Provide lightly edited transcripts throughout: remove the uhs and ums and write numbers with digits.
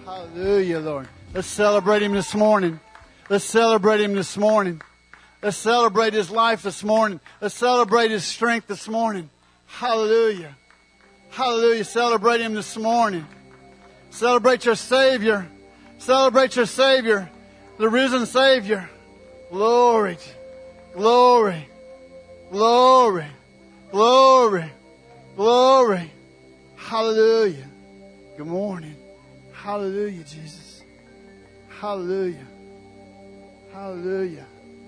Hallelujah, Lord. Let's celebrate Him this morning. Let's celebrate Him this morning. Let's celebrate His life this morning. Let's celebrate His strength this morning. Hallelujah. Hallelujah. Celebrate Him this morning. Celebrate your Savior. Celebrate your Savior, the risen Savior. Glory, glory, glory, glory, glory. Hallelujah. Good morning. Hallelujah, Jesus. Hallelujah. Hallelujah.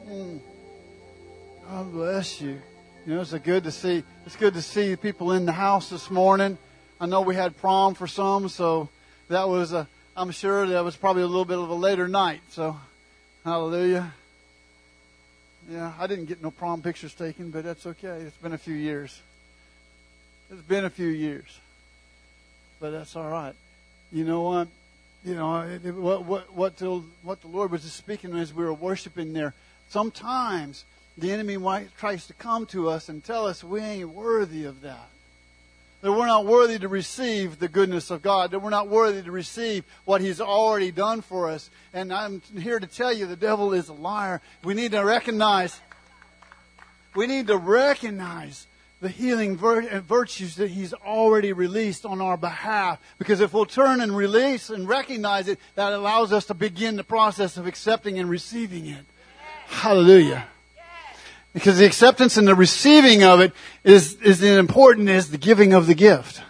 God bless you. You know, it's good to see. It's good to see people in the house this morning. I know we had prom for some, so that was I'm sure that was probably a little bit of a later night. So, hallelujah. Yeah, I didn't get no prom pictures taken, but that's okay. It's been a few years. It's been a few years, but that's all right. You know what? You know what the Lord was just speaking as we were worshiping there. Sometimes the enemy tries to come to us and tell us we ain't worthy of that. That we're not worthy to receive the goodness of God. That we're not worthy to receive what He's already done for us. And I'm here to tell you the devil is a liar. We need to recognize the healing virtues that He's already released on our behalf. Because if we'll turn and release and recognize it, that allows us to begin the process of accepting and receiving it. Hallelujah. Because the acceptance and the receiving of it is as important as the giving of the gift.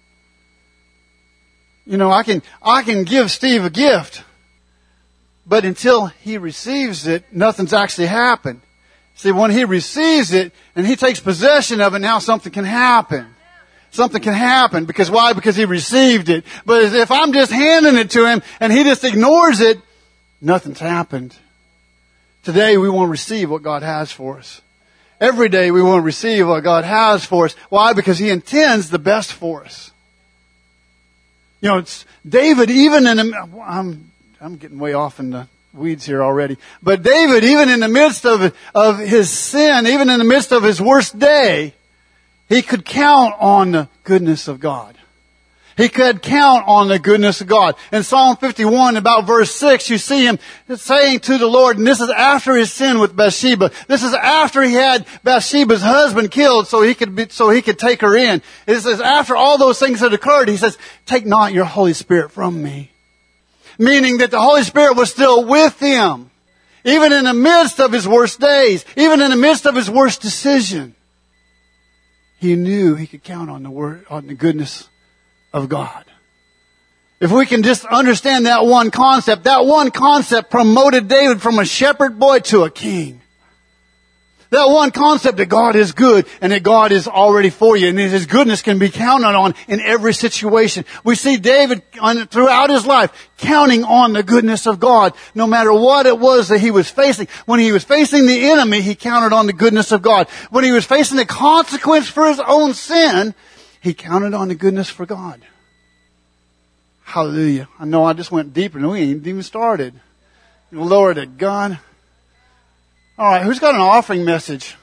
You know, I can give Steve a gift, but until he receives it, nothing's actually happened. See, when he receives it and he takes possession of it, now something can happen. Something can happen. Because why? Because he received it. But if I'm just handing it to him and he just ignores it, nothing's happened. Today we want to receive what God has for us. Every day we want to receive what God has for us. Why? Because He intends the best for us. You know, it's David, even in I'm getting way off in the weeds here already. But David, even in the midst of his sin, even in the midst of his worst day, he could count on the goodness of God. He could count on the goodness of God. In Psalm 51, about verse 6, you see him saying to the Lord, and this is after his sin with Bathsheba. This is after he had Bathsheba's husband killed so he could take her in. It says after all those things had occurred, he says, take not your Holy Spirit from me. Meaning that the Holy Spirit was still with him. Even in the midst of his worst days. Even in the midst of his worst decision. He knew he could count on the goodness of God. If we can just understand that one concept promoted David from a shepherd boy to a king. That one concept that God is good and that God is already for you and His goodness can be counted on in every situation. We see David throughout his life counting on the goodness of God no matter what it was that he was facing. When he was facing the enemy, he counted on the goodness of God. When he was facing the consequence for his own sin, he counted on the goodness for God. Hallelujah. I know I just went deeper and we ain't even started. Glory to God. All right, who's got an offering message?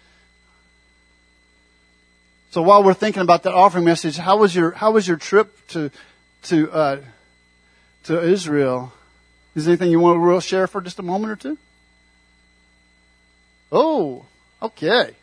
So while we're thinking about that offering message, how was your trip to Israel? Is there anything you want to share for just a moment or two? Oh, okay.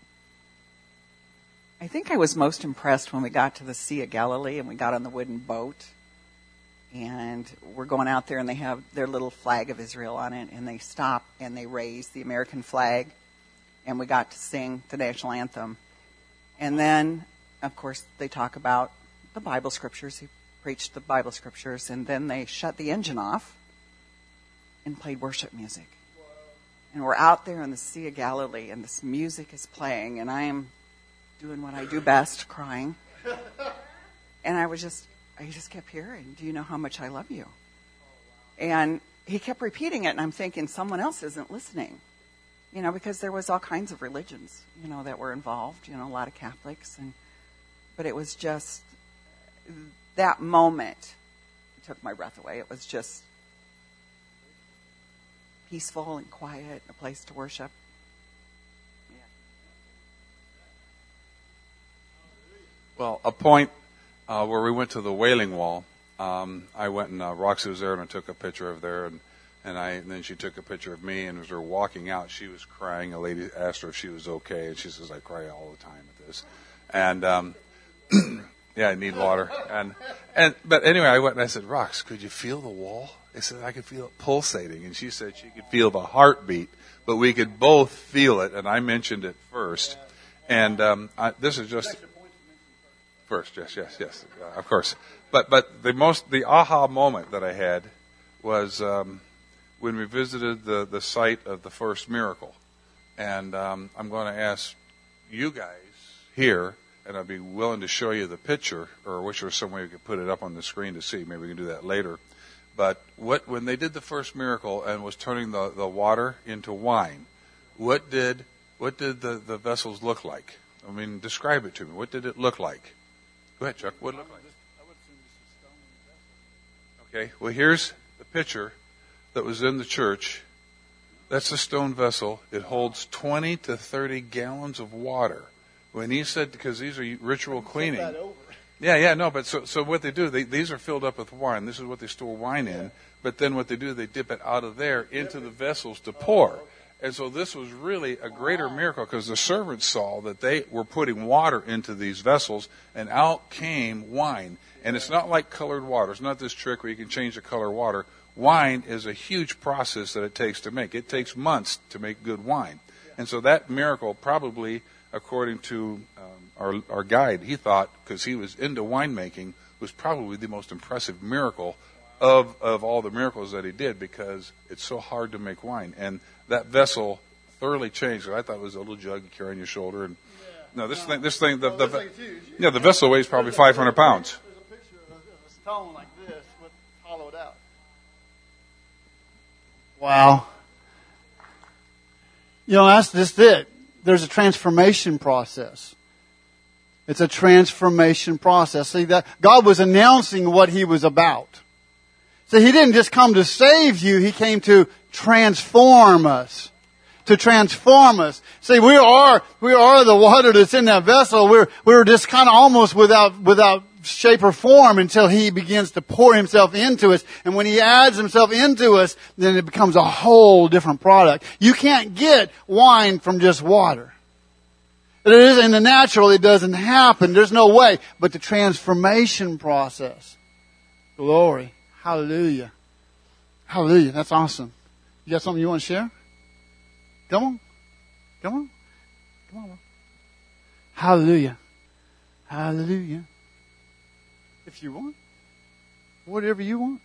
I think I was most impressed when we got to the Sea of Galilee and we got on the wooden boat. And we're going out there and they have their little flag of Israel on it. And they stop and they raise the American flag. And we got to sing the national anthem. And then, of course, they talk about the Bible scriptures. He preached the Bible scriptures. And then they shut the engine off and played worship music. And we're out there in the Sea of Galilee and this music is playing. And I am doing what I do best, crying. And I just kept hearing, do you know how much I love you? And he kept repeating it, and I'm thinking someone else isn't listening. You know, because there was all kinds of religions, you know, that were involved, you know, a lot of Catholics. But it was just, that moment took my breath away. It was just peaceful and quiet, a place to worship. Well, a point where we went to the Wailing Wall, I went and Roxy was there, and I took a picture of there, and then she took a picture of me, and as we were walking out, she was crying. A lady asked her if she was okay, and she says, "I cry all the time at this," and yeah, I need water, but anyway, I went and I said, "Rox, could you feel the wall?" I said, "I could feel it pulsating," and she said she could feel the heartbeat, but we could both feel it, and I mentioned it first, and this is just first, yes, of course. But the aha moment that I had was when we visited the site of the first miracle. And I'm going to ask you guys here, and I'd be willing to show you the picture, or wish there was some way we could put it up on the screen to see. Maybe we can do that later. But when they did the first miracle and was turning the water into wine, what did the vessels look like? I mean, describe it to me. What did it look like? Go ahead, Chuck. What did it look like? Okay, well, here's the picture that was in the church. That's a stone vessel. It holds 20 to 30 gallons of water. When he said, because these are ritual cleaning. Yeah, no, but so what they do, these are filled up with wine. This is what they store wine in. But then what they do, they dip it out of there into the vessels to pour. And so this was really a greater miracle, because the servants saw that they were putting water into these vessels, and out came wine. And it's not like colored water. It's not this trick where you can change the color of water. Wine is a huge process that it takes to make. It takes months to make good wine. And so that miracle probably, according to our guide, he thought, because he was into winemaking, was probably the most impressive miracle of all the miracles that he did, because it's so hard to make wine. And that vessel thoroughly changed. I thought it was a little jug you carry on your shoulder. And no, the vessel weighs probably 500 pounds. There's a picture of a stone like this, but hollowed out. Wow. You know, that's just it. There's a transformation process. It's a transformation process. See, that God was announcing what He was about. So He didn't just come to save you. He came to transform us. To transform us. See, we are the water that's in that vessel. We're just kind of almost without shape or form until He begins to pour Himself into us. And when He adds Himself into us, then it becomes a whole different product. You can't get wine from just water. It is in the natural, it doesn't happen. There's no way. But the transformation process. Glory. Hallelujah. Hallelujah. That's awesome. You got something you want to share? Come on. Come on. Come on. Hallelujah. Hallelujah. If you want. Whatever you want.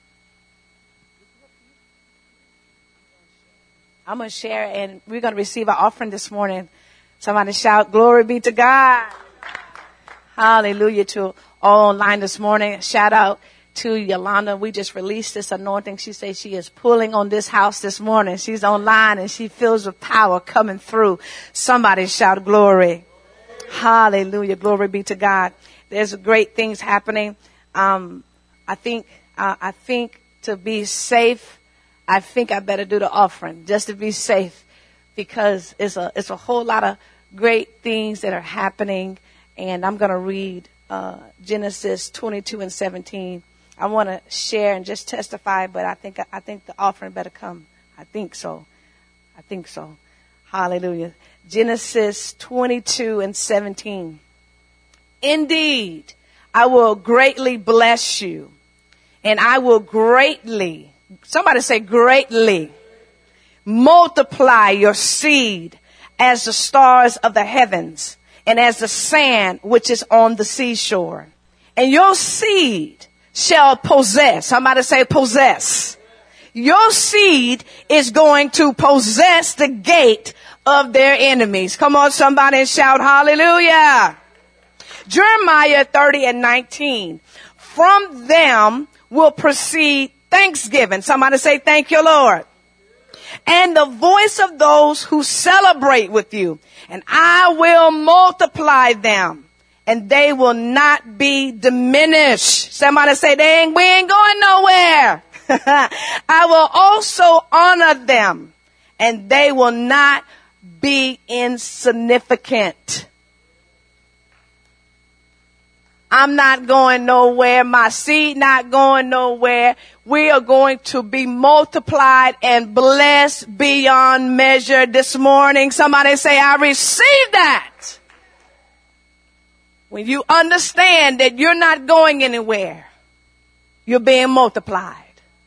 I'm going to share, and we're going to receive our offering this morning. Somebody shout, glory be to God. Hallelujah to all online this morning. Shout out to Yolanda. We just released this anointing. She says she is pulling on this house this morning. She's online and she feels the power coming through. Somebody shout glory. Hallelujah. Glory be to God. There's great things happening. I think to be safe, I think I better do the offering just to be safe, because it's a whole lot of great things that are happening. And I'm going to read Genesis 22:17. I want to share and just testify, but I think the offering better come. I think so. Hallelujah. Genesis 22:17. Indeed, I will greatly bless you, and I will greatly, somebody say greatly, multiply your seed as the stars of the heavens and as the sand which is on the seashore. And your seed shall possess. Somebody say possess. Your seed is going to possess the gate of their enemies. Come on, somebody, and shout hallelujah. Jeremiah 30:19. From them will proceed thanksgiving. Somebody say thank you, Lord. And the voice of those who celebrate with you. And I will multiply them, and they will not be diminished. Somebody say we ain't going nowhere. I will also honor them, and they will not be insignificant. I'm not going nowhere. My seed not going nowhere. We are going to be multiplied and blessed beyond measure this morning. Somebody say, I receive that. When you understand that you're not going anywhere, you're being multiplied.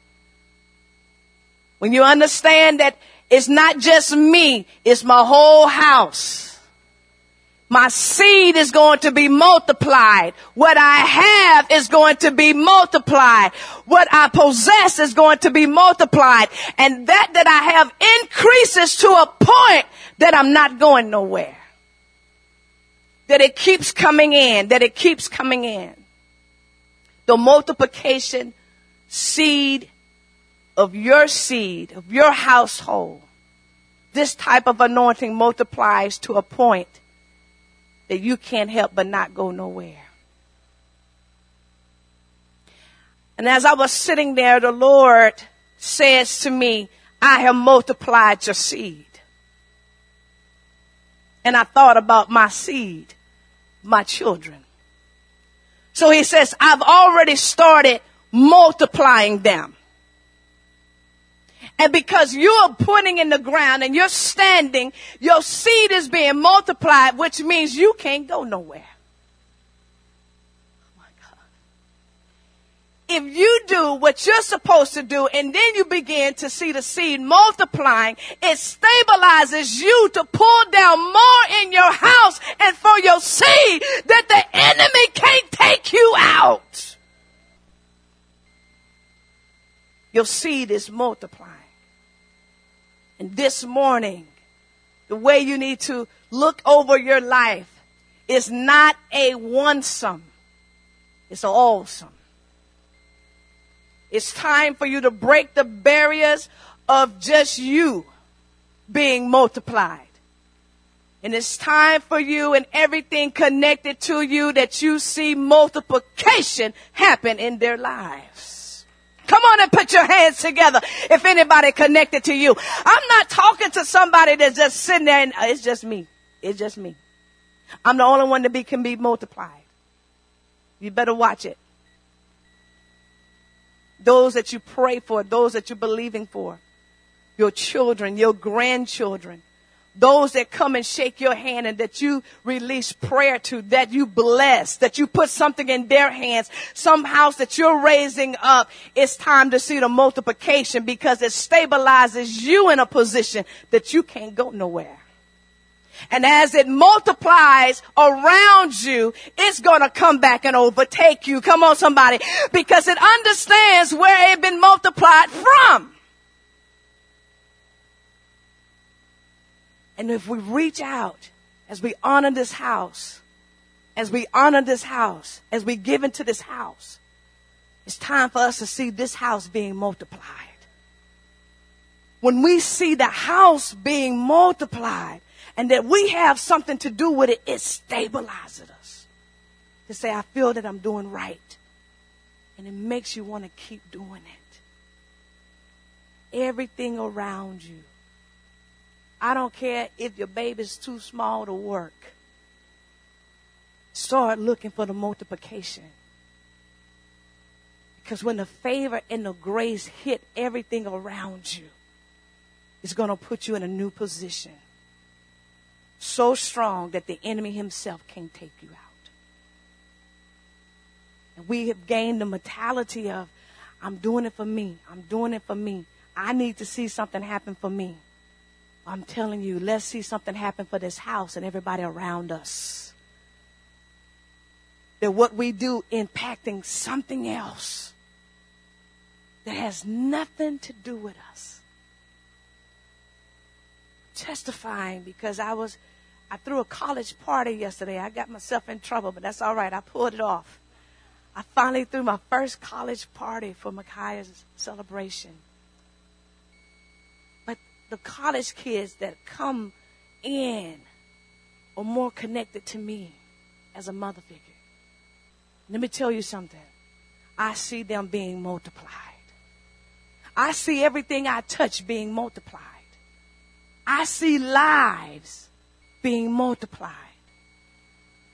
When you understand that it's not just me, it's my whole house. My seed is going to be multiplied. What I have is going to be multiplied. What I possess is going to be multiplied. And that I have increases to a point that I'm not going nowhere. That it keeps coming in. That it keeps coming in. The multiplication seed, of your household, this type of anointing multiplies to a point that you can't help but not go nowhere. And as I was sitting there, the Lord says to me, I have multiplied your seed. And I thought about my seed, my children. So he says, I've already started multiplying them. And because you are putting in the ground and you're standing, your seed is being multiplied, which means you can't go nowhere. Oh my God. If you do what you're supposed to do and then you begin to see the seed multiplying, it stabilizes you to pull down more in your house and for your seed that the enemy can't take you out. Your seed is multiplying. And this morning, the way you need to look over your life is not a one-sum. It's an all-sum. It's time for you to break the barriers of just you being multiplied. And it's time for you and everything connected to you that you see multiplication happen in their lives. Come on and put your hands together if anybody connected to you. I'm not talking to somebody that's just sitting there and it's just me. It's just me. I'm the only one that can be multiplied. You better watch it. Those that you pray for, those that you're believing for, your children, your grandchildren, those that come and shake your hand and that you release prayer to, that you bless, that you put something in their hands, some house that you're raising up, it's time to see the multiplication because it stabilizes you in a position that you can't go nowhere. And as it multiplies around you, it's going to come back and overtake you. Come on, somebody, because it understands where it's been multiplied from. And if we reach out, as we honor this house, as we give into this house, it's time for us to see this house being multiplied. When we see the house being multiplied and that we have something to do with it, it stabilizes us. To say, I feel that I'm doing right. And it makes you want to keep doing it. Everything around you. I don't care if your baby's too small to work. Start looking for the multiplication. Because when the favor and the grace hit everything around you, it's going to put you in a new position. So strong that the enemy himself can't take you out. And we have gained the mentality of, I'm doing it for me. I'm doing it for me. I need to see something happen for me. I'm telling you, let's see something happen for this house and everybody around us. That what we do impacting something else that has nothing to do with us. Testifying because I threw a college party yesterday. I got myself in trouble, but that's all right. I pulled it off. I finally threw my first college party for Micaiah's celebration. The college kids that come in are more connected to me as a mother figure. Let me tell you something. I see them being multiplied. I see everything I touch being multiplied. I see lives being multiplied.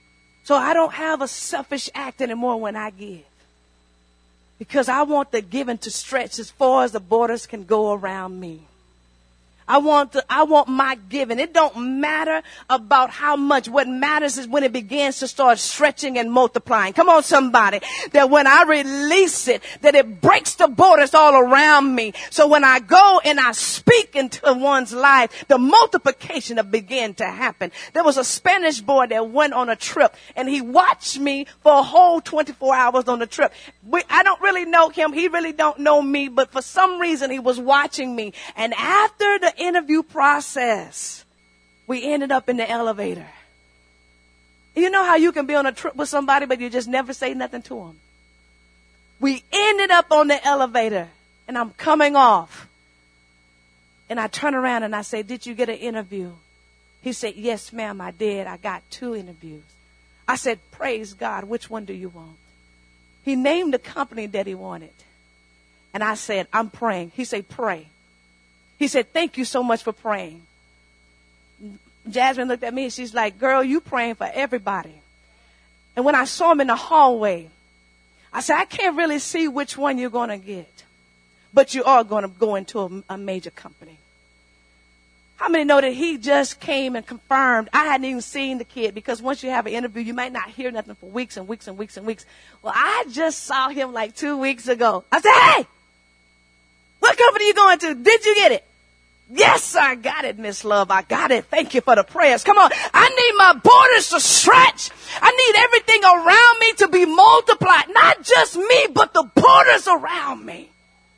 So I don't have a selfish act anymore when I give. Because I want the giving to stretch as far as the borders can go around me. I want my giving. It don't matter about how much. What matters is when it begins to start stretching and multiplying. Come on, somebody. That when I release it, that it breaks the borders all around me. So when I go and I speak into one's life, the multiplication will begin to happen. There was a Spanish boy that went on a trip, and he watched me for a whole 24 hours on the trip. I don't really know him. He really don't know me, but for some reason he was watching me. And after the interview process, we ended up in the elevator. You know how you can be on a trip with somebody, but you just never say nothing to them? We ended up on the elevator, and I'm coming off. And I turn around and I say, did you get an interview? He said, yes, ma'am, I did. I got 2 interviews. I said, praise God. Which one do you want? He named the company that he wanted. And I said, I'm praying. He said, pray. He said, thank you so much for praying. Jasmine looked at me and she's like, girl, you praying for everybody. And when I saw him in the hallway, I said, I can't really see which one you're going to get. But you are going to go into a major company. How many know that he just came and confirmed? I hadn't even seen the kid, because once you have an interview, you might not hear nothing for weeks and weeks and weeks and weeks. Well, I just saw him like 2 weeks ago. I said, hey, what company are you going to? Did you get it? Yes, I got it, Miss Love. I got it. Thank you for the prayers. Come on. I need my borders to stretch. I need everything around me to be multiplied. Not just me, but the borders around me.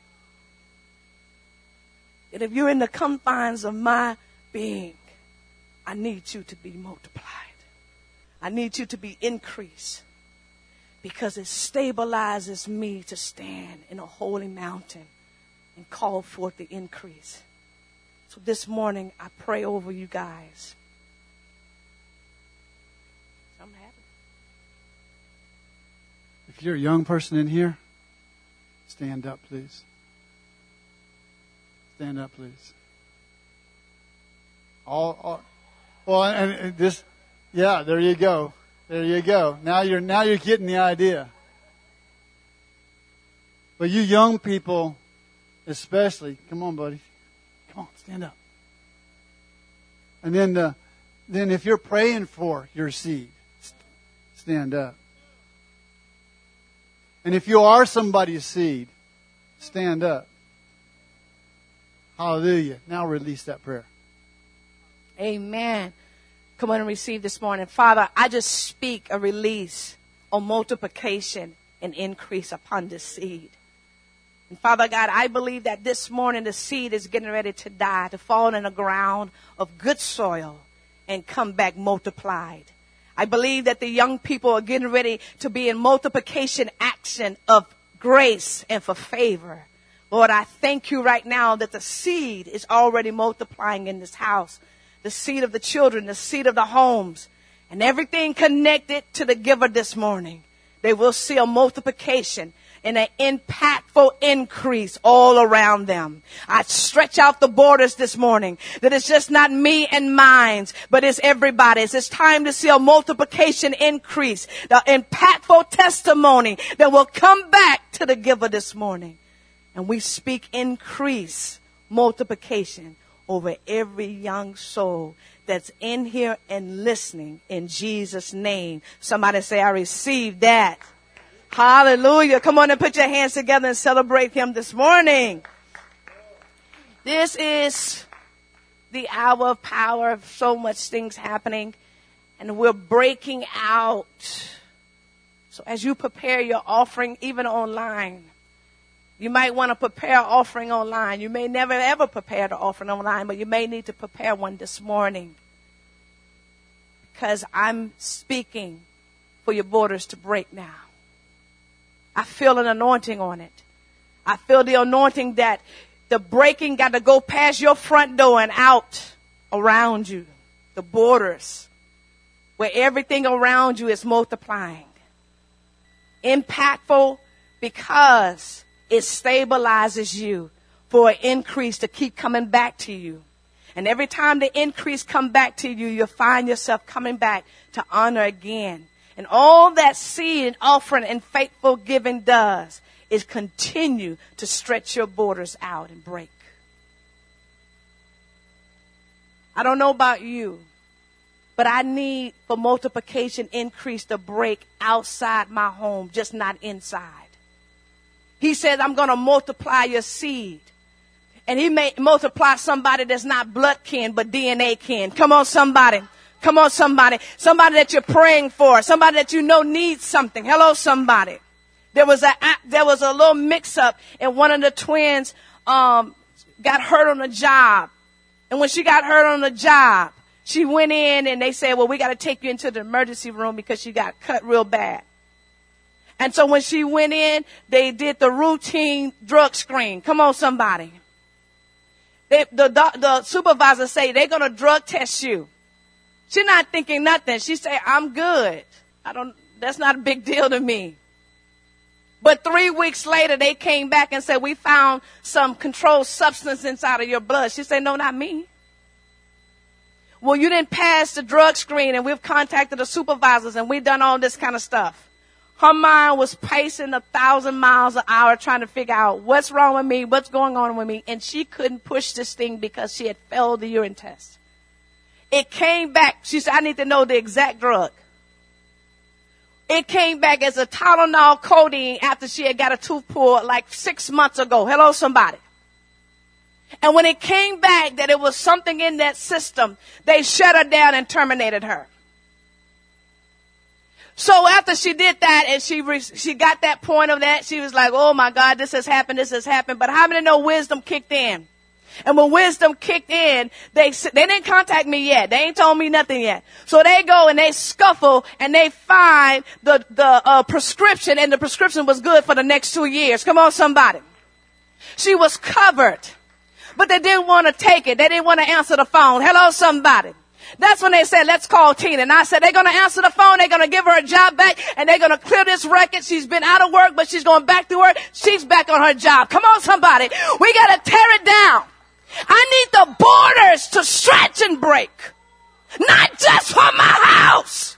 And if you're in the confines of my being, I need you to be multiplied. I need you to be increased, because it stabilizes me to stand in a holy mountain and call forth the increase. So this morning, I pray over you guys. Something happened. If you're a young person in here, stand up, please. Stand up, please. Well, and this, yeah, there you go. There you go. Now you're getting the idea. But you young people, especially, come on, buddy. Come on, stand up. And then if you're praying for your seed, stand up. And if you are somebody's seed, stand up. Hallelujah. Now release that prayer. Amen. Come on and receive this morning. Father, I just speak a release on multiplication and increase upon this seed. And Father God, I believe that this morning the seed is getting ready to die, to fall in the ground of good soil and come back multiplied. I believe that the young people are getting ready to be in multiplication action of grace and for favor. Lord, I thank you right now that the seed is already multiplying in this house. The seed of the children, the seed of the homes, and everything connected to the giver this morning. They will see a multiplication and an impactful increase all around them. I stretch out the borders this morning, that it's just not me and mine, but it's everybody's. It's time to see a multiplication increase, the impactful testimony that will come back to the giver this morning. And we speak increase, multiplication over every young soul that's in here and listening in Jesus' name. Somebody say, I receive that. Hallelujah. Come on and put your hands together and celebrate him this morning. This is the hour of power. So much things happening, and we're breaking out. So as you prepare your offering, even online, you might want to prepare an offering online. You may never ever prepare the offering online, but you may need to prepare one this morning, because I'm speaking for your borders to break now. I feel an anointing on it. I feel the anointing that the breaking got to go past your front door and out around you. The borders where everything around you is multiplying. Impactful because it stabilizes you for an increase to keep coming back to you. And every time the increase come back to you, you'll find yourself coming back to honor again And all that seed and offering and faithful giving does is continue to stretch your borders out and break. I don't know about you, but I need for multiplication increase to break outside my home, just not inside. He says, I'm going to multiply your seed. And he may multiply somebody that's not blood kin, but DNA kin. Come on, somebody. Come on, somebody. Somebody that you're praying for. Somebody that you know needs something. Hello, somebody. There was a little mix-up, and one of the twins got hurt on the job. And when she got hurt on the job, she went in and they said, well, we got to take you into the emergency room because she got cut real bad. And so when she went in, they did the routine drug screen. Come on, somebody. The supervisor say they're going to drug test you. She's not thinking nothing. She say, I'm good. That's not a big deal to me. But 3 weeks later, they came back and said, we found some controlled substance inside of your blood. She said, no, not me. Well, you didn't pass the drug screen, and we've contacted the supervisors, and we've done all this kind of stuff. Her mind was pacing 1,000 miles an hour trying to figure out what's wrong with me, what's going on with me, and she couldn't push this thing because she had failed the urine test. It came back. She said, I need to know the exact drug. It came back as a Tylenol codeine after she had got a tooth pulled like 6 months ago. Hello, somebody. And when it came back that it was something in that system, they shut her down and terminated her. So after she did that and she got that point of that, she was like, oh my God, this has happened. But how many know wisdom kicked in? And when wisdom kicked in, they didn't contact me yet. They ain't told me nothing yet. So they go and they scuffle and they find the prescription, and the prescription was good for the next 2 years. Come on, somebody. She was covered, but they didn't want to take it. They didn't want to answer the phone. Hello, somebody. That's when they said, let's call Tina. And I said, they're going to answer the phone. They're going to give her a job back, and they're going to clear this record. She's been out of work, but she's going back to work. She's back on her job. Come on, somebody. We got to tear it down. I need the borders to stretch and break. Not just for my house.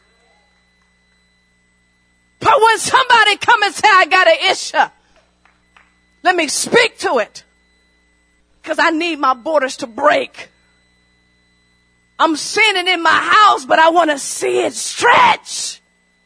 But when somebody come and say, I got an issue, let me speak to it. Because I need my borders to break. I'm seeing it in my house, but I want to see it stretch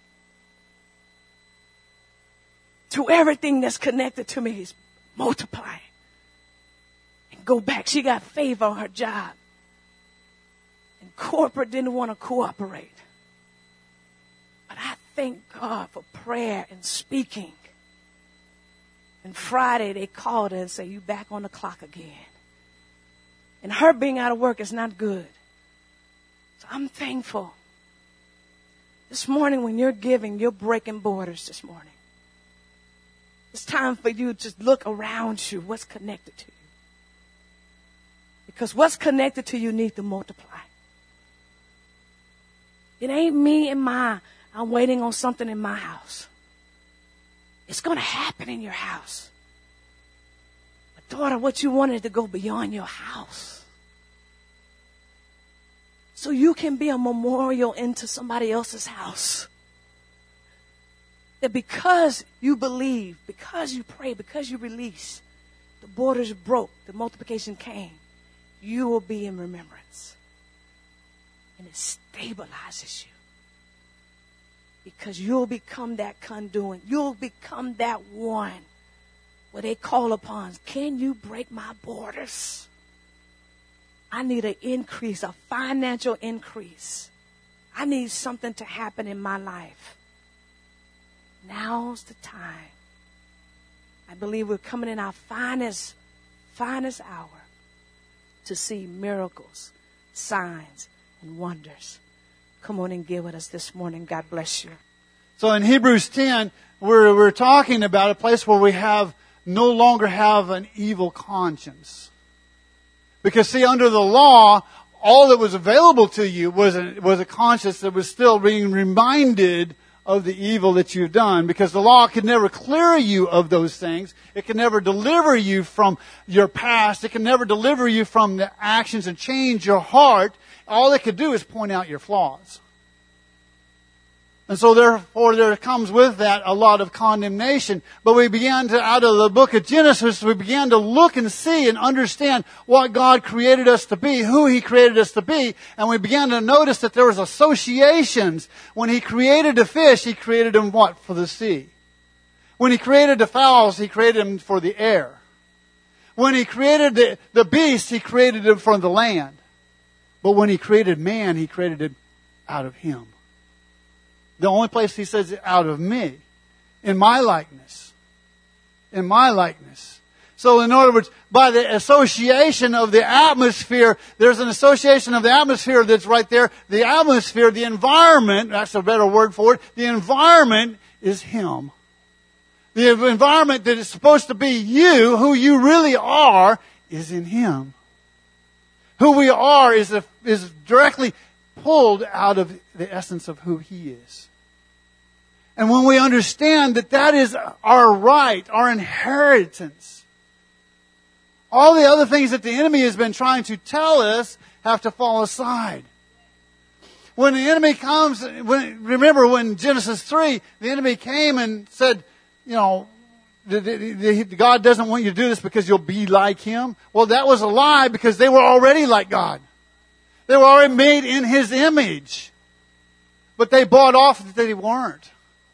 to everything that's connected to me is multiplying. Go back. She got favor on her job. And corporate didn't want to cooperate. But I thank God for prayer and speaking. And Friday they called her and said, you back on the clock again. And her being out of work is not good. So I'm thankful. This morning when you're giving, you're breaking borders this morning. It's time for you to look around you. What's connected to you? Because what's connected to you needs to multiply. It ain't me and I'm waiting on something in my house. It's going to happen in your house. But daughter, what you wanted to go beyond your house. So you can be a memorial into somebody else's house. That because you believe, because you pray, because you release, the borders broke, the multiplication came. You will be in remembrance. And it stabilizes you. Because you'll become that conduit. You'll become that one where they call upon, can you break my borders? I need an increase, a financial increase. I need something to happen in my life. Now's the time. I believe we're coming in our finest hour to see miracles, signs, and wonders. Come on and give with us this morning. God bless you. So in Hebrews 10, we're talking about a place where we no longer have an evil conscience. Because see, under the law, all that was available to you was a conscience that was still being reminded of the evil that you've done, because the law could never clear you of those things. It can never deliver you from your past. It can never deliver you from the actions and change your heart. All it could do is point out your flaws. And so therefore there comes with that a lot of condemnation. But we began to, out of the book of Genesis, we began to look and see and understand what God created us to be, who He created us to be. And we began to notice that there was associations. When He created the fish, He created them what? For the sea. When He created the fowls, He created them for the air. When He created the beasts, He created them from the land. But when He created man, He created it out of Him. The only place He says out of me, in my likeness. In my likeness. So in other words, by the association of the atmosphere, there's an association of the atmosphere that's right there. The atmosphere, the environment, that's a better word for it. The environment is Him. The environment that is supposed to be you, who you really are, is in Him. Who we are is directly pulled out of the essence of who He is. And when we understand that that is our right, our inheritance, all the other things that the enemy has been trying to tell us have to fall aside. When the enemy comes, remember when Genesis 3, the enemy came and said, you know, God doesn't want you to do this because you'll be like Him. Well, that was a lie because they were already like God. They were already made in His image. But they bought off that they weren't.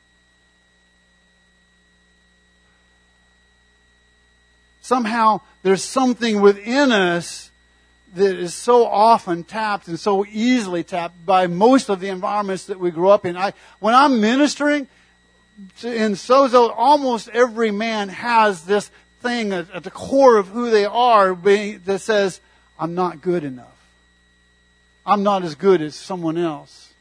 Somehow there's something within us that is so often tapped and so easily tapped by most of the environments that we grew up in. When I'm ministering in Sozo, almost every man has this thing at the core of who they are that says, I'm not good enough. I'm not as good as someone else.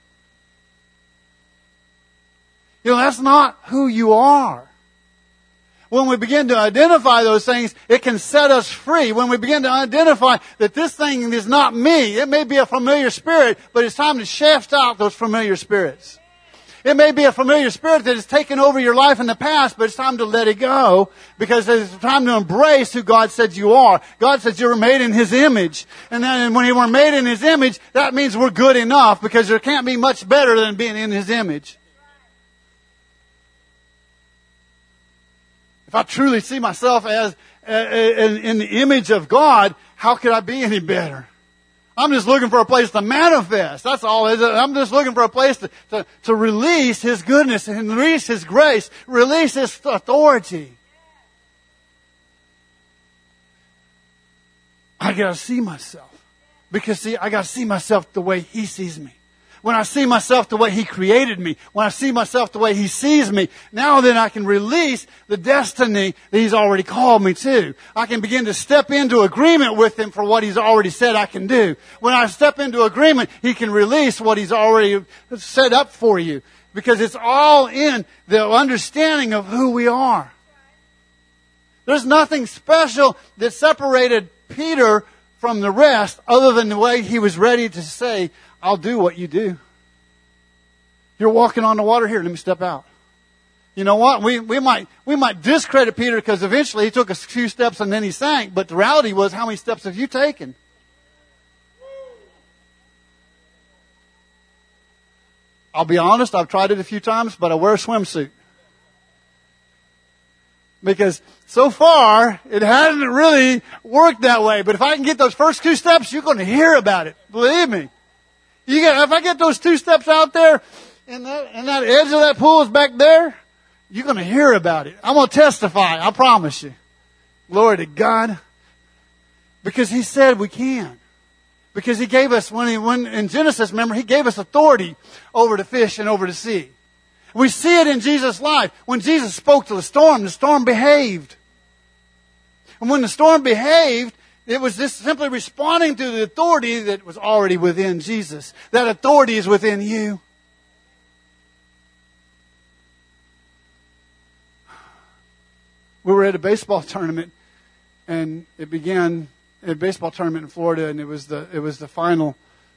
You know, that's not who you are. When we begin to identify those things, it can set us free. When we begin to identify that this thing is not me, it may be a familiar spirit, but it's time to shaft out those familiar spirits. It may be a familiar spirit that has taken over your life in the past, but it's time to let it go because it's time to embrace who God said you are. God said you were made in His image. And then when you were made in His image, that means we're good enough because there can't be much better than being in His image. If I truly see myself as in the image of God, how could I be any better? I'm just looking for a place to manifest. That's all it is. I'm just looking for a place to release His goodness and release His grace, release His authority. I gotta see myself. Because see, I gotta see myself the way He sees me. When I see myself the way He created me, when I see myself the way He sees me, now then I can release the destiny that He's already called me to. I can begin to step into agreement with Him for what He's already said I can do. When I step into agreement, He can release what He's already set up for you. Because it's all in the understanding of who we are. There's nothing special that separated Peter from the rest other than the way he was ready to say, I'll do what you do. You're walking on the water here. Let me step out. You know what? We might discredit Peter because eventually he took a few steps and then he sank. But the reality was, how many steps have you taken? I'll be honest. I've tried it a few times, but I wear a swimsuit. Because so far, it hasn't really worked that way. But if I can get those first 2 steps, you're going to hear about it. Believe me. If I get those 2 steps out there, and that edge of that pool is back there, you're going to hear about it. I'm going to testify. I promise you. Glory to God. Because He said we can. Because He gave us, when in Genesis, remember, He gave us authority over the fish and over the sea. We see it in Jesus' life. When Jesus spoke to the storm behaved. And when the storm behaved, it was just simply responding to the authority that was already within Jesus. That authority is within you. We were at a baseball tournament, and it began at a baseball tournament in Florida, and it was the final.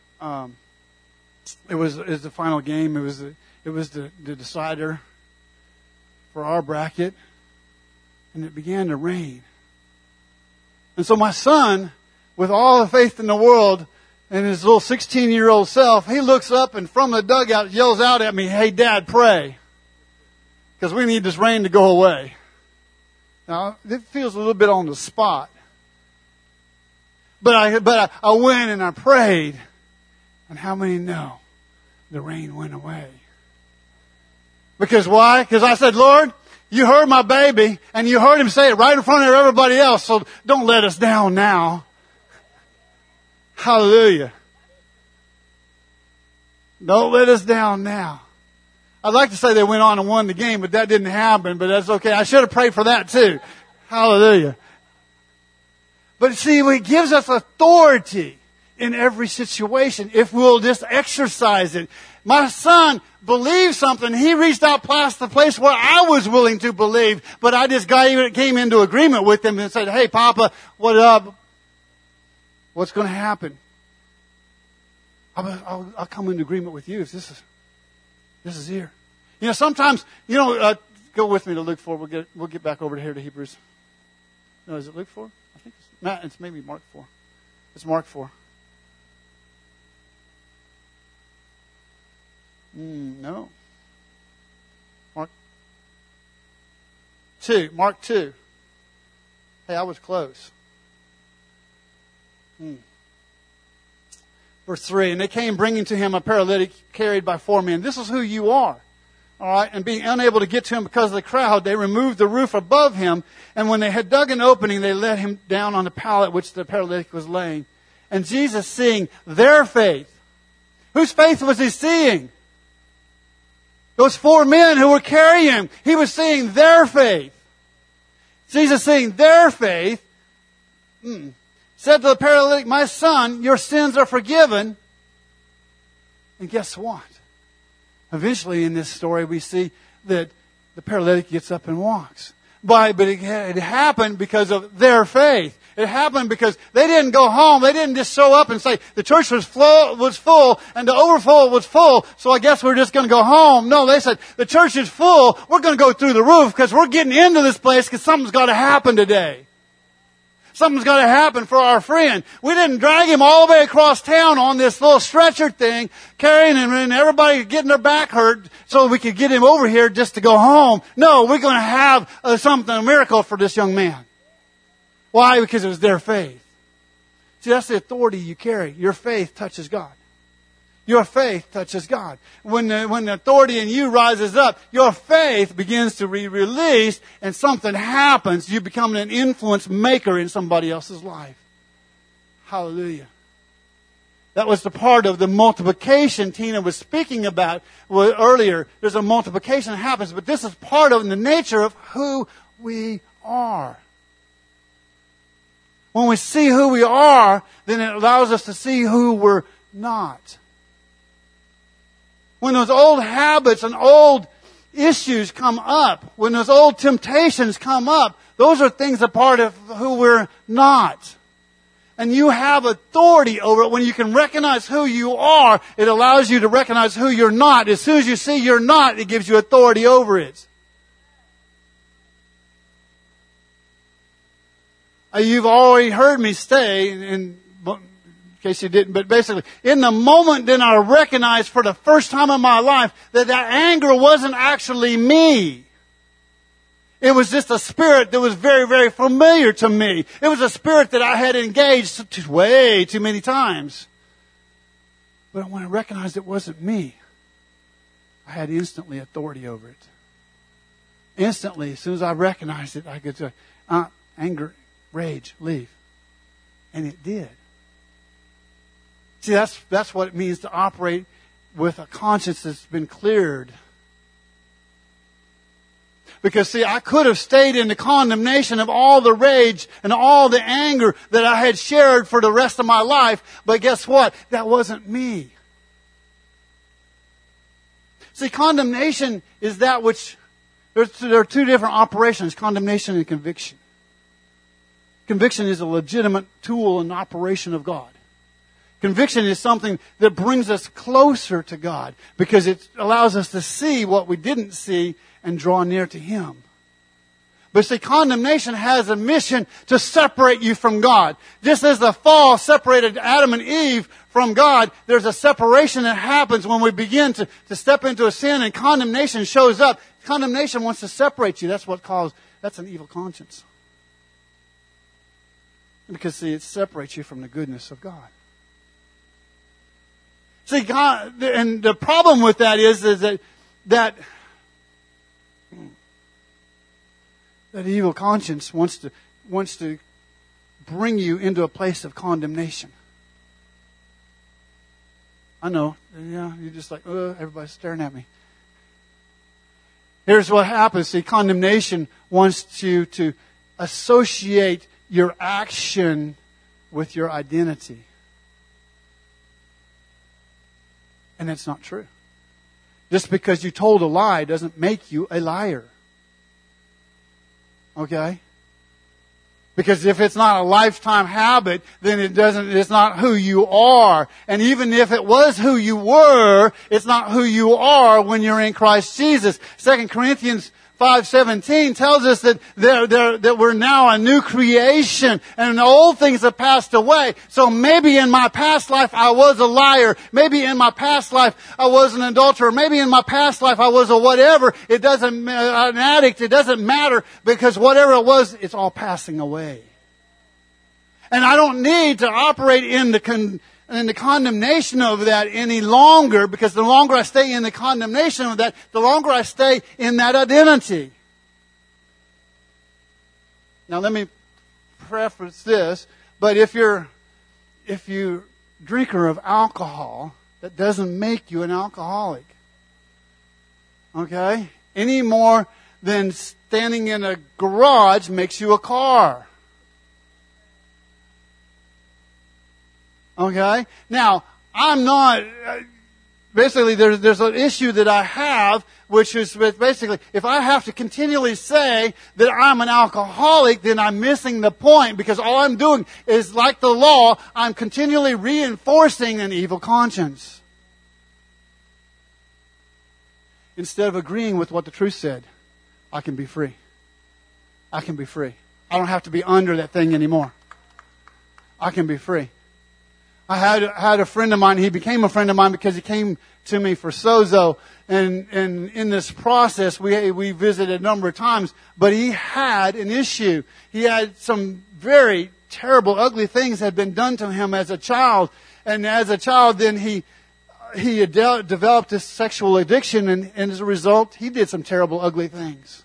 It was the final game. It was the decider for our bracket, and it began to rain. And so my son, with all the faith in the world, And his little 16-year-old self, he looks up and from the dugout yells out at me, "Hey, Dad, pray. Because we need this rain to go away." Now, it feels a little bit on the spot. But I went and I prayed. And how many know the rain went away? Because why? Because I said, "Lord, you heard my baby, and you heard him say it right in front of everybody else, so don't let us down now." Hallelujah. Don't let us down now. I'd like to say they went on and won the game, but that didn't happen, but that's okay. I should have prayed for that too. Hallelujah. But see, it gives us authority in every situation if we'll just exercise it. My son believed something. He reached out past the place where I was willing to believe, but I just came into agreement with him and said, "Hey, Papa, what up? What's going to happen? I'll come into agreement with you if this is here." You know, sometimes, go with me to Luke 4. We'll get back over here to Hebrews. No, is it Luke 4? I think it's maybe Mark 4. It's Mark 4. No. Mark 2. Mark 2. Hey, I was close. Verse 3, "And they came bringing to him a paralytic carried by 4 men. This is who you are. All right. "And being unable to get to him because of the crowd, they removed the roof above him. And when they had dug an opening, they let him down on the pallet which the paralytic was laying. And Jesus, seeing their faith," whose faith was he seeing? Those 4 men who were carrying him. He was seeing their faith. Jesus, seeing their faith, said to the paralytic, "My son, your sins are forgiven." And guess what? Eventually in this story we see that the paralytic gets up and walks. But it happened because of their faith. It happened because they didn't go home. They didn't just show up and say, "The church was full and the overflow was full, so I guess we're just going to go home." No, they said, "The church is full. We're going to go through the roof because we're getting into this place because something's got to happen today. Something's got to happen for our friend." We didn't drag him all the way across town on this little stretcher thing, carrying him and everybody getting their back hurt so we could get him over here just to go home. No, we're going to have a miracle for this young man. Why? Because it was their faith. See, that's the authority you carry. Your faith touches God. Your faith touches God. When the authority in you rises up, your faith begins to be released and something happens. You become an influence maker in somebody else's life. Hallelujah. That was the part of the multiplication Tina was speaking about earlier. There's a multiplication that happens, but this is part of the nature of who we are. When we see who we are, then it allows us to see who we're not. When those old habits and old issues come up, when those old temptations come up, those are things a part of who we're not. And you have authority over it. When you can recognize who you are, it allows you to recognize who you're not. As soon as you see you're not, it gives you authority over it. You've already heard me say, in case you didn't, but basically, in the moment then I recognized for the first time in my life that anger wasn't actually me. It was just a spirit that was very, very familiar to me. It was a spirit that I had engaged way too many times. But when I recognized it wasn't me, I had instantly authority over it. Instantly, as soon as I recognized it, I could say, anger, rage, leave. And it did. See, that's what it means to operate with a conscience that's been cleared. Because, see, I could have stayed in the condemnation of all the rage and all the anger that I had shared for the rest of my life. But guess what? That wasn't me. See, condemnation is that which... There are two different operations, condemnation and conviction. Conviction is a legitimate tool and operation of God. Conviction is something that brings us closer to God because it allows us to see what we didn't see and draw near to Him. But see, condemnation has a mission to separate you from God. Just as the fall separated Adam and Eve from God, there's a separation that happens when we begin to step into a sin and condemnation shows up. Condemnation wants to separate you. That's an evil conscience. Because, see, it separates you from the goodness of God. See, God, and the problem with that is that evil conscience wants to bring you into a place of condemnation. I know. Yeah, you're just like, everybody's staring at me. Here's what happens. See, condemnation wants you to associate your action with your identity. And that's not true. Just because you told a lie doesn't make you a liar. Okay? Because if it's not a lifetime habit, then it's not who you are. And even if it was who you were, it's not who you are when you're in Christ Jesus. 2 Corinthians 5:17 tells us that we're now a new creation and the old things have passed away. So maybe in my past life I was a liar. Maybe in my past life I was an adulterer. Maybe in my past life I was a whatever. An addict. It doesn't matter, because whatever it was, it's all passing away. And I don't need to operate in the condemnation of that any longer, because the longer I stay in the condemnation of that, the longer I stay in that identity. Now let me preface this, but if you're a drinker of alcohol, that doesn't make you an alcoholic. Okay? Any more than standing in a garage makes you a car. Okay? Now, I'm not, basically there's an issue that I have, which is basically, if I have to continually say that I'm an alcoholic, then I'm missing the point, because all I'm doing is, like the law, I'm continually reinforcing an evil conscience. Instead of agreeing with what the truth said, I can be free. I can be free. I don't have to be under that thing anymore. I can be free. I had a friend of mine. He became a friend of mine because he came to me for sozo, and in this process we visited a number of times. But he had an issue. He had some very terrible, ugly things had been done to him as a child, and as a child, then he had developed this sexual addiction, and as a result, he did some terrible, ugly things.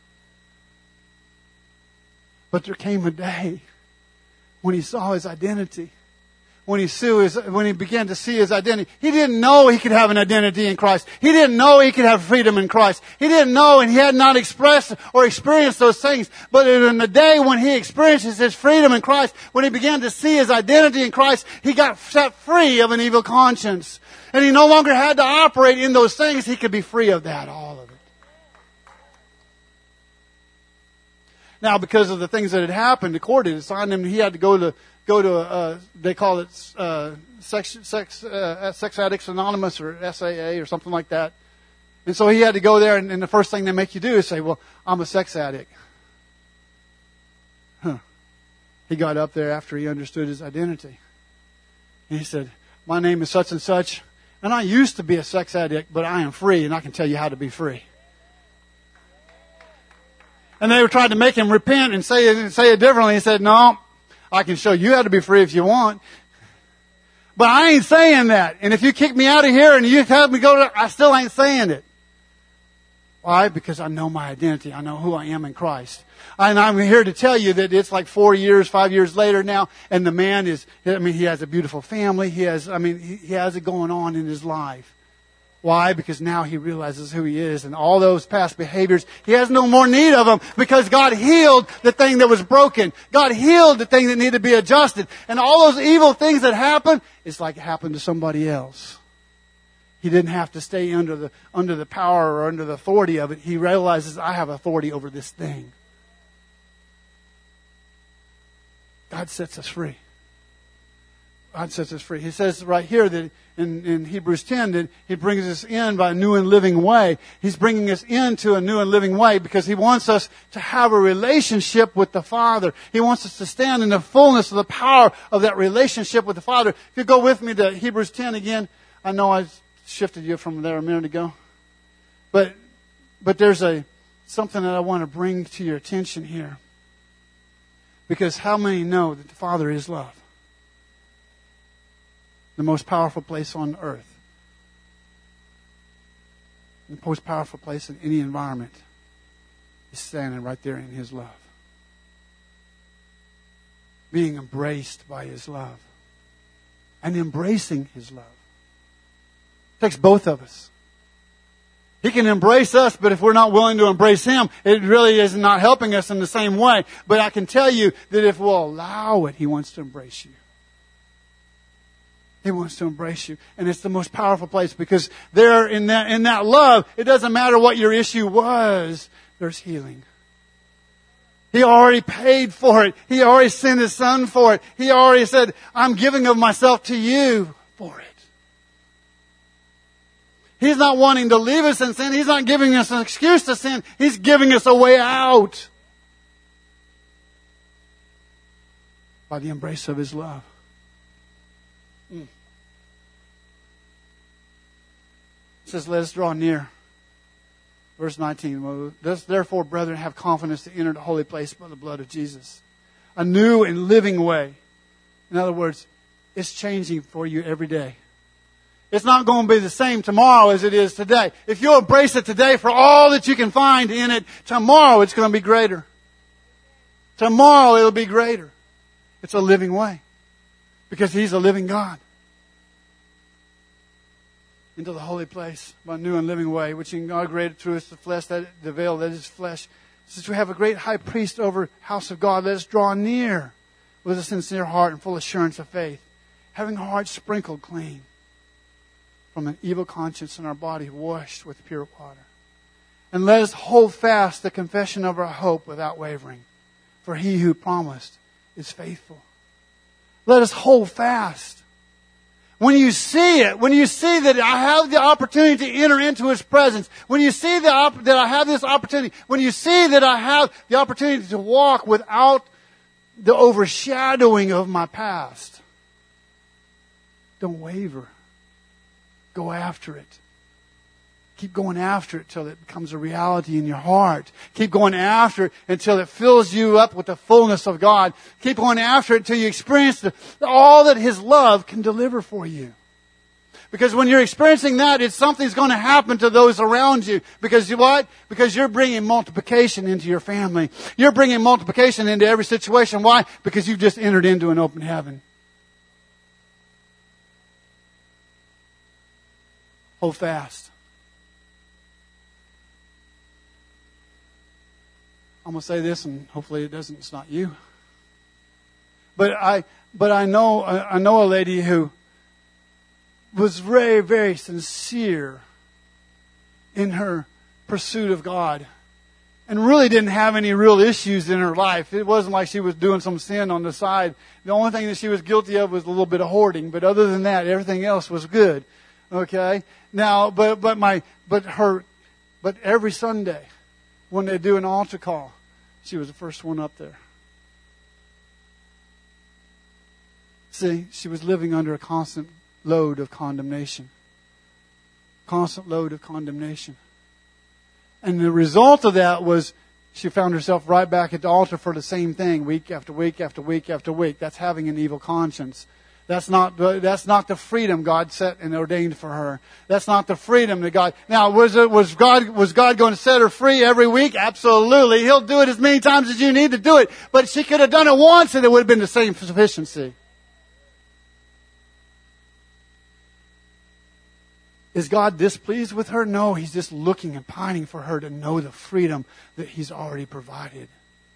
But there came a day when he saw his identity. When he began to see his identity, he didn't know he could have an identity in Christ. He didn't know he could have freedom in Christ. He didn't know, and he had not expressed or experienced those things. But in the day when he experiences his freedom in Christ, when he began to see his identity in Christ, he got set free of an evil conscience. And he no longer had to operate in those things. He could be free of that, all of it. Now, because of the things that had happened, the court had assigned him, he had to go to they call it Sex Addicts Anonymous, or SAA, or something like that. And so he had to go there, and the first thing they make you do is say, well, I'm a sex addict. He got up there after he understood his identity. And he said, my name is such and such, and I used to be a sex addict, but I am free, and I can tell you how to be free. And they were trying to make him repent and say it differently. He said, no, I can show you how to be free if you want. But I ain't saying that. And if you kick me out of here and you have me go I still ain't saying it. Why? Because I know my identity. I know who I am in Christ. And I'm here to tell you that it's like 5 years later now, and the man he has a beautiful family. He has it going on in his life. Why? Because now he realizes who he is, and all those past behaviors, he has no more need of them, because God healed the thing that was broken. God healed the thing that needed to be adjusted. And all those evil things that happened, it's like it happened to somebody else. He didn't have to stay under the power or under the authority of it. He realizes, I have authority over this thing. God sets us free. God sets us free. He says right here that in Hebrews 10 that He brings us in by a new and living way. He's bringing us into a new and living way because He wants us to have a relationship with the Father. He wants us to stand in the fullness of the power of that relationship with the Father. If you go with me to Hebrews 10 again, I know I shifted you from there a minute ago. But there's something that I want to bring to your attention here. Because how many know that the Father is love? The most powerful place on earth. The most powerful place in any environment is standing right there in His love. Being embraced by His love. And embracing His love. It takes both of us. He can embrace us, but if we're not willing to embrace Him, it really is not helping us in the same way. But I can tell you that if we'll allow it, He wants to embrace you. He wants to embrace you. And it's the most powerful place because there in that love, it doesn't matter what your issue was, there's healing. He already paid for it. He already sent His Son for it. He already said, I'm giving of myself to you for it. He's not wanting to leave us in sin. He's not giving us an excuse to sin. He's giving us a way out by the embrace of His love. It says, let us draw near. Verse 19. Thus, therefore, brethren, have confidence to enter the holy place by the blood of Jesus. A new and living way. In other words, it's changing for you every day. It's not going to be the same tomorrow as it is today. If you embrace it today for all that you can find in it, tomorrow it's going to be greater. Tomorrow it'll be greater. It's a living way. Because He's a living God. Into the holy place by a new and living way, which inaugurated through us the flesh, the veil that is flesh. Since we have a great high priest over the house of God, let us draw near with a sincere heart and full assurance of faith, having hearts sprinkled clean from an evil conscience and our body washed with pure water. And let us hold fast the confession of our hope without wavering, for He who promised is faithful. Let us hold fast. When you see it, when you see that I have the opportunity to enter into His presence, when you see that I have this opportunity, when you see that I have the opportunity to walk without the overshadowing of my past, don't waver. Go after it. Keep going after it till it becomes a reality in your heart. Keep going after it until it fills you up with the fullness of God. Keep going after it until you experience all that His love can deliver for you. Because when you're experiencing that, something's going to happen to those around you. Because what? Because you're bringing multiplication into your family. You're bringing multiplication into every situation. Why? Because you've just entered into an open heaven. Hold fast. I'm going to say this, and hopefully it's not you. But I know a lady who was very, very sincere in her pursuit of God and really didn't have any real issues in her life. It wasn't like she was doing some sin on the side. The only thing that she was guilty of was a little bit of hoarding, but other than that, everything else was good. Okay? Now, but every Sunday when they do an altar call, she was the first one up there. See, she was living under a constant load of condemnation. Constant load of condemnation. And the result of that was she found herself right back at the altar for the same thing week after week after week after week. That's having an evil conscience. That's not the freedom God set and ordained for her. That's not the freedom that God. Now, was God going to set her free every week? Absolutely. He'll do it as many times as you need to do it. But she could have done it once and it would have been the same sufficiency. Is God displeased with her? No, He's just looking and pining for her to know the freedom that He's already provided.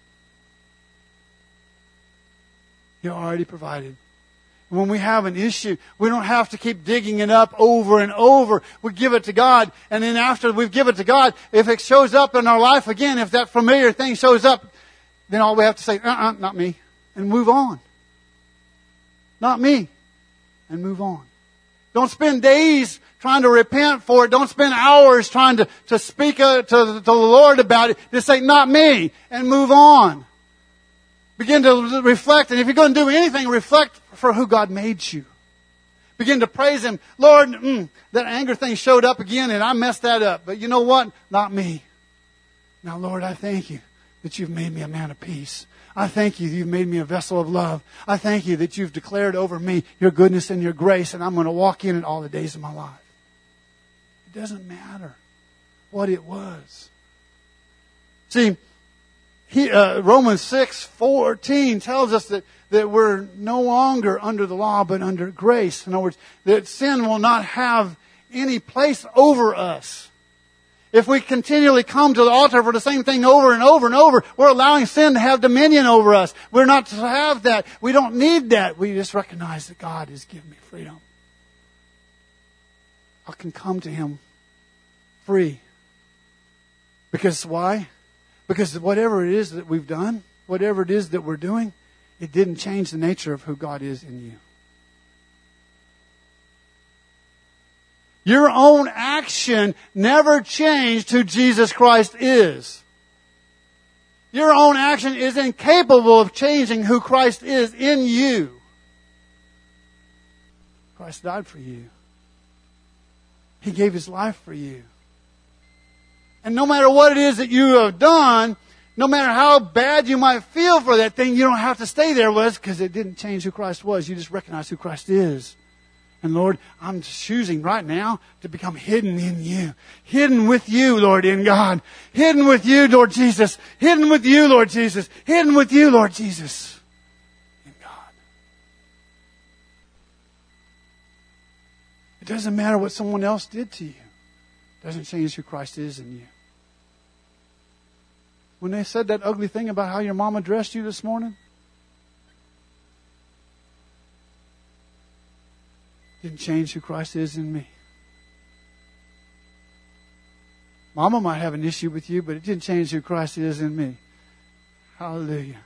He already provided. When we have an issue, we don't have to keep digging it up over and over. We give it to God, and then after we've given it to God, if it shows up in our life again, if that familiar thing shows up, then all we have to say, not me, and move on. Not me. and move on. Don't spend days trying to repent for it. Don't spend hours trying to speak to the Lord about it. Just say, not me, and move on. Begin to reflect, and if you're going to do anything, reflect for who God made you. Begin to praise Him. Lord, that anger thing showed up again, and I messed that up. But you know what? Not me. Now, Lord, I thank you that you've made me a man of peace. I thank you that you've made me a vessel of love. I thank you that you've declared over me your goodness and your grace, and I'm going to walk in it all the days of my life. It doesn't matter what it was. See, Romans 6:14 tells us that we're no longer under the law, but under grace. In other words, that sin will not have any place over us. If we continually come to the altar for the same thing over and over and over, we're allowing sin to have dominion over us. We're not to have that. We don't need that. We just recognize that God has given me freedom. I can come to Him free. Because why? Because whatever it is that we've done, whatever it is that we're doing, it didn't change the nature of who God is in you. Your own action never changed who Jesus Christ is. Your own action is incapable of changing who Christ is in you. Christ died for you. He gave His life for you. And no matter what it is that you have done, no matter how bad you might feel for that thing, you don't have to stay there with it because it didn't change who Christ was. You just recognize who Christ is. And Lord, I'm choosing right now to become hidden in you. Hidden with you, Lord, in God. Hidden with you, Lord Jesus. Hidden with you, Lord Jesus. Hidden with you, Lord Jesus. In God. It doesn't matter what someone else did to you. It doesn't change who Christ is in you. When they said that ugly thing about how your mama dressed you this morning, didn't change who Christ is in me. Mama might have an issue with you, but it didn't change who Christ is in me. Hallelujah.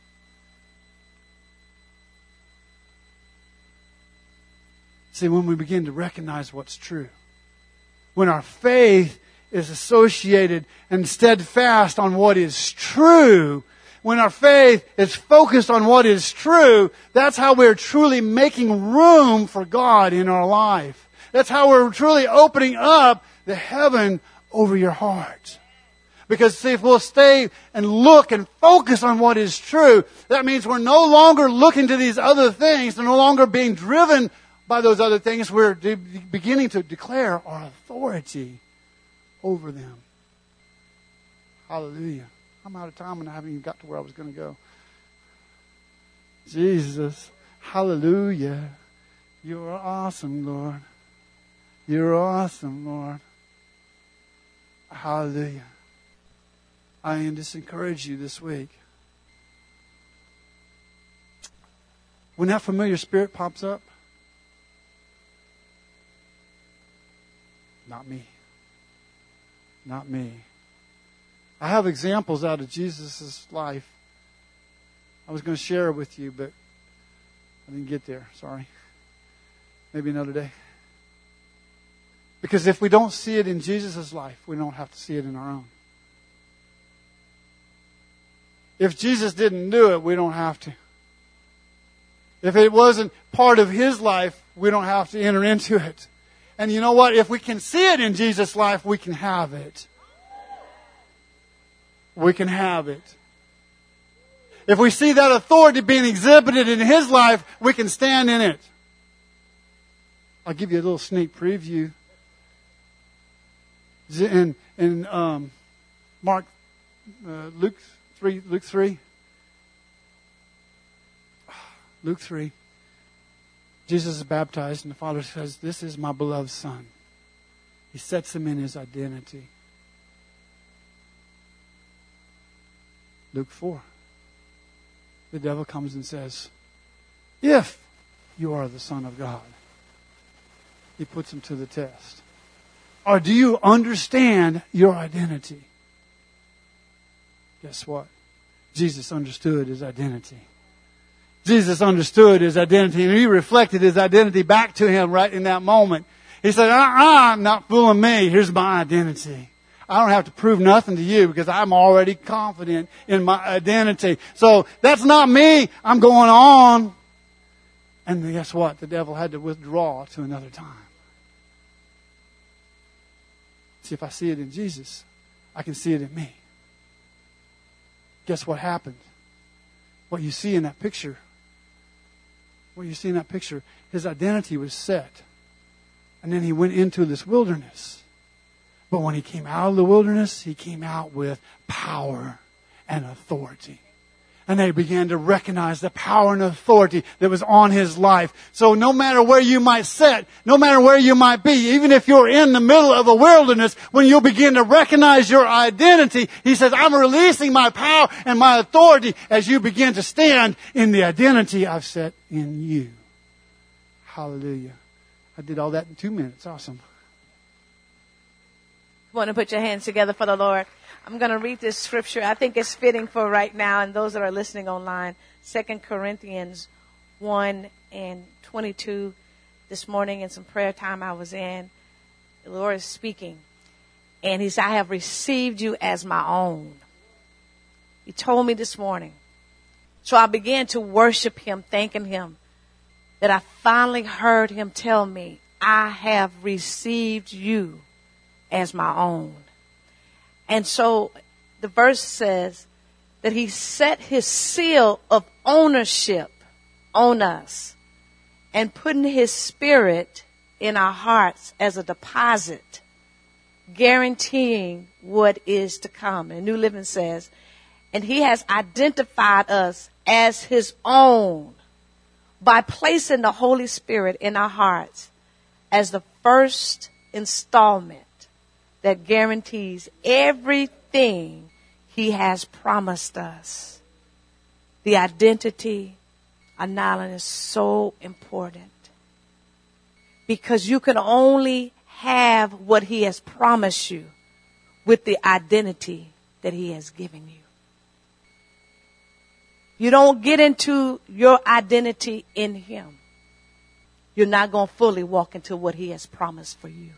See, when we begin to recognize what's true, when our faith is associated and steadfast on what is true, when our faith is focused on what is true, that's how we're truly making room for God in our life. That's how we're truly opening up the heaven over your heart. Because see, if we'll stay and look and focus on what is true, that means we're no longer looking to these other things. They're no longer being driven by those other things. We're beginning to declare our authority over them. Hallelujah. I'm out of time and I haven't even got to where I was going to go. Jesus. Hallelujah. You're awesome, Lord. You're awesome, Lord. Hallelujah. I just encourage you this week. When that familiar spirit pops up, not me. Not me. I have examples out of Jesus' life. I was going to share it with you, but I didn't get there. Sorry. Maybe another day. Because if we don't see it in Jesus' life, we don't have to see it in our own. If Jesus didn't do it, we don't have to. If it wasn't part of His life, we don't have to enter into it. And you know what? If we can see it in Jesus' life, we can have it. We can have it. If we see that authority being exhibited in His life, we can stand in it. I'll give you a little sneak preview. In Mark, Luke 3. Luke 3. Jesus is baptized and the Father says, "This is my beloved Son." He sets Him in His identity. Luke 4. The devil comes and says, "If you are the Son of God." He puts Him to the test. Or do you understand your identity? Guess what? Jesus understood His identity. Jesus understood his identity, and he reflected his identity back to him right in that moment. He said, not fooling me. Here's my identity. I don't have to prove nothing to you because I'm already confident in my identity. So that's not me. I'm going on. And guess what? The devil had to withdraw to another time. See, if I see it in Jesus, I can see it in me. Guess what happened? What you see in that picture, his identity was set. And then he went into this wilderness. But when he came out of the wilderness, he came out with power and authority. And they began to recognize the power and authority that was on his life. So no matter where you might sit, no matter where you might be, even if you're in the middle of a wilderness, when you begin to recognize your identity, he says, I'm releasing my power and my authority as you begin to stand in the identity I've set in you. Hallelujah. I did all that in 2 minutes. Awesome. Want to put your hands together for the Lord. I'm going to read this scripture. I think it's fitting for right now and those that are listening online. 2 Corinthians 1:22. This morning in some prayer time I was in, the Lord is speaking. And he said, I have received you as my own. He told me this morning. So I began to worship him, thanking him that I finally heard him tell me, I have received you as my own. And so the verse says that he set his seal of ownership on us and putting his spirit in our hearts as a deposit, guaranteeing what is to come. And New Living says, and he has identified us as his own by placing the Holy Spirit in our hearts as the first installment that guarantees everything he has promised us. The identity of Nyland is so important because you can only have what he has promised you with the identity that he has given you. You don't get into your identity in him. You're not going to fully walk into what he has promised for you.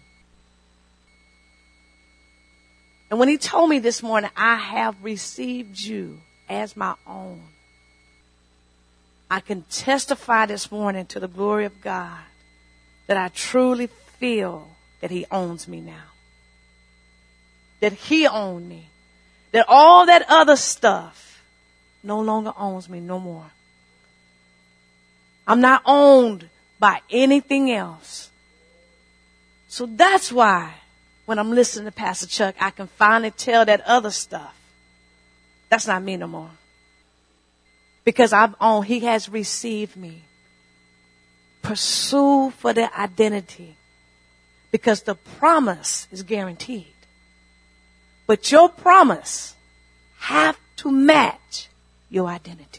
And when he told me this morning, I have received you as my own, I can testify this morning to the glory of God that I truly feel that he owns me now. That he owned me. That all that other stuff no longer owns me no more. I'm not owned by anything else. So that's why when I'm listening to Pastor Chuck, I can finally tell that other stuff. That's not me no more. Because he has received me. Pursue for the identity. Because the promise is guaranteed. But your promise have to match your identity.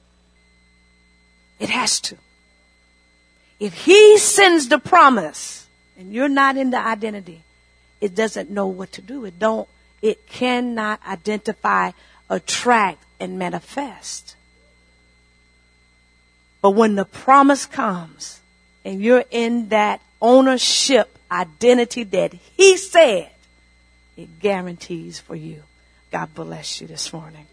It has to. If he sends the promise and you're not in the identity, it doesn't know what to do. It cannot identify, attract, and manifest. But when the promise comes and you're in that ownership identity that he said, it guarantees for you. God bless you this morning.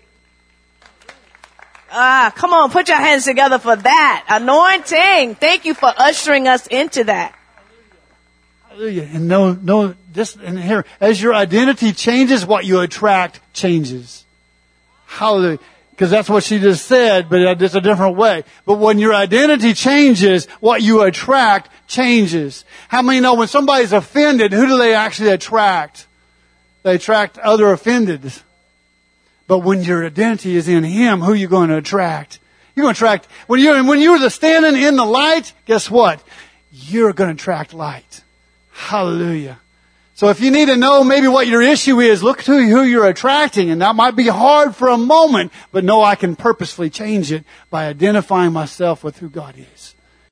Come on, put your hands together for that. Anointing. Thank you for ushering us into that. Hallelujah. And and here, as your identity changes, what you attract changes. Hallelujah. Because that's what she just said, but it's a different way. But when your identity changes, what you attract changes. How many know when somebody's offended, who do they actually attract? They attract other offended. But when your identity is in him, who are you going to attract? You're going to attract, when you're standing in the light, guess what? You're going to attract light. Hallelujah. So if you need to know maybe what your issue is, look to who you're attracting. And that might be hard for a moment, but know I can purposefully change it by identifying myself with who God is.